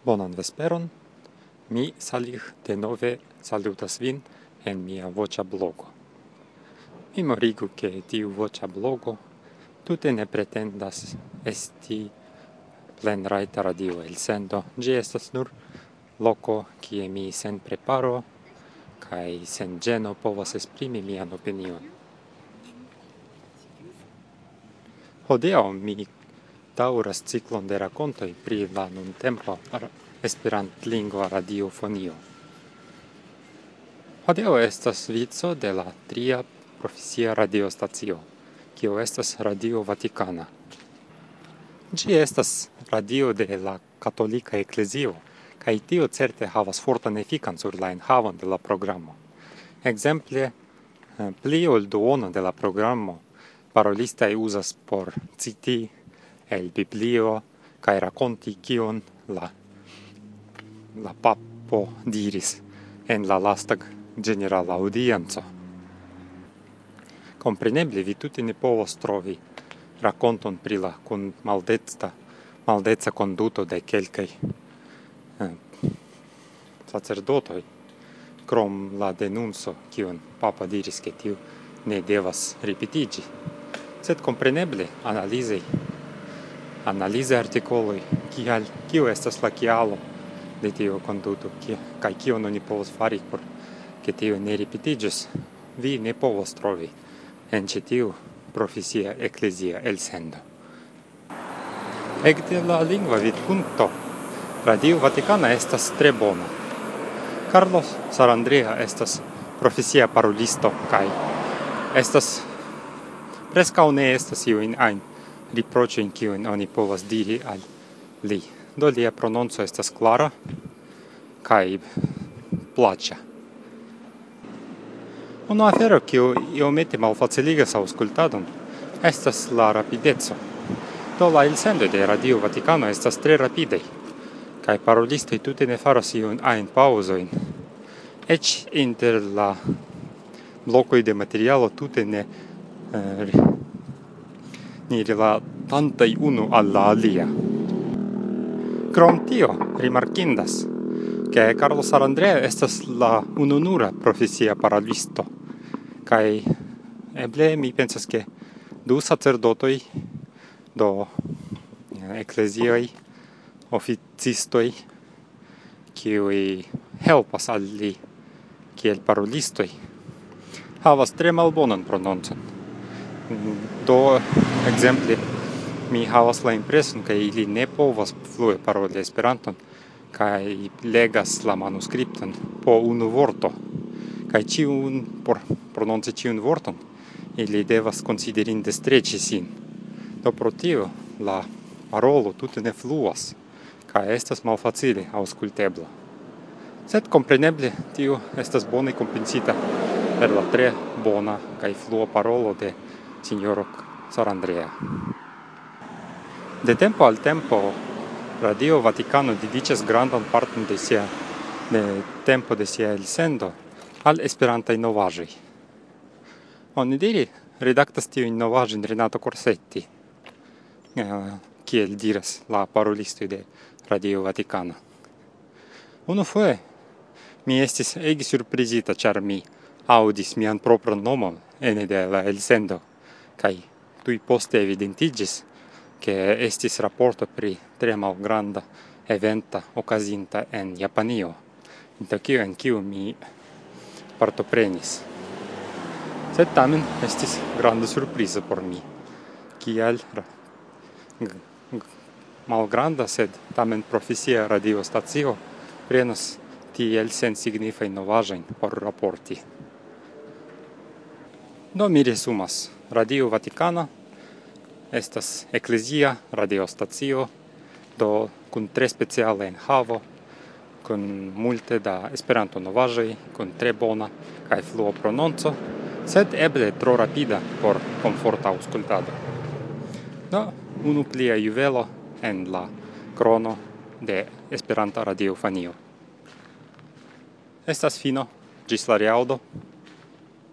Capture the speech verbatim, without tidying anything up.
Bonan vesperon, mi Salih denove salutas vin en mia voĉa blogo. Memorigu ke tiu voĉa blogo tute ne pretendas esti plenrajta radio elsendo. Ĝi estas nur loko kie mi sen preparo kaj sen ĝeno povas esprimi mian opinion. Hodiaŭ mi daŭras ciklon de rakontoj pri la nuntempa esperantlingva radiofonio. Hodiaŭ estas vico de la tria profesia radiostacio, kio estas Radio Vatikana. Ĝi estas radio de la katolika eklezio, kaj tio certe havas fortan efikan sur la enhavon de la programo. Ekzemple, pli ol duono de la programo parolistaj uzas por citi el Biblio kaj rakonti kion la la papo diris en la lasta generala audienco. Kompreneble vi tute ne povos trovi rakonton pri la kun maldeca maldeca konduto de kelkaj eh, sacerdotoj, krom la denunco kiun papa diris ke tiu ne devas ripetiĝi. Sed kompreneble analizoj analize artikoloj kial kio estas la kialo de tiu konduto kaj kion oni povos fari por ke tio ne ripetiĝos, vi ne povos trovi en ĉi tiu profesia eklezia elsendo. Ekde la lingva vidpunkto, Radio Vatikana estas tre bona. Carlos Sarandrea estas profesia parolisto kaj estas preskaŭ ne estas iujn ajn riproĉojn kiujn oni povas diri al li. Do lia prononco estas klara kaj plaĉa. Unu afero kiu iomete malfaciligas aŭskultadon estas la rapideco. Do la elsendoj de Radio Vatikano estas tre rapidaj, kaj parolistoj tute ne faras iujn ajn paŭzojn. Eĉ inter la blokoj de materialo tute ne eh, ni rilatantaj unu al la alia. Krom tio, rimarkindas, ke Carlos Sarandrea estas la ununura profesia parolisto, kaj eble mi pensas ke du sacerdotoj do eklezioj oficistoj kiuj helpas al li kiel parolistoj havas tre malbonan prononcon. Do, ekzemple, mi havas la impreson ke ili ne povas flue paroli Esperanton kaj legas la manuskripton po unu vorto, kaj ĉiun por prononci ĉiun vorton ili devas konsiderinde streĉi sin. Do pro tio la parolo tute ne fluas kaj estas malfacile aŭskultebla. Sed kompreneble tio estas bone kompensita per la tre bona kaj flua parolo de Signoro Sarandrea. De tempo al tempo, Radio Vatikano dediĉas grandan parton de sia de tempo de sia elsendo al esperantaj novaĵoj. Onidire redaktas tiujn novaĵojn Renato Corsetti, kiel diras la parolistoj de Radio Vatikano. Unufoje mi estis ege surprizita, ĉar mi aŭdis mian propran nomon ene de la elsendo, kaj tuj poste evidentiĝis ke estis raporto pri tre malgranda eventa okazinta en Japanio, inter kiu en kiu mi partoprenis. Sed tamen estis granda surprizo por mi, kial malgranda sed tamen profesia radiostacio prenas tiel sensignifajn novaĵojn por raporti. Do mi resumas. Radio Vatikana estas eklezia radiostacio, do kun tre speciala enhavo, kun multe da Esperanto novaĵoj, kun tre bona kaj flua prononco, sed eble tro rapida por komforta aŭskultado. Do, unu plia juvelo en la krono de Esperanta radiofonio. Estas fino, ĝis la reaŭdo.